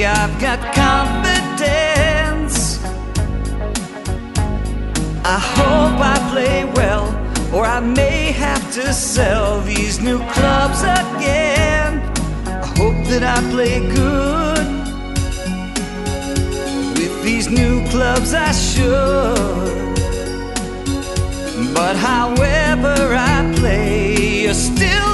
I've got confidence. I hope I play well, or I may have to sell these new clubs again. I hope that I play good. With these new clubs I should. But however I play, you're still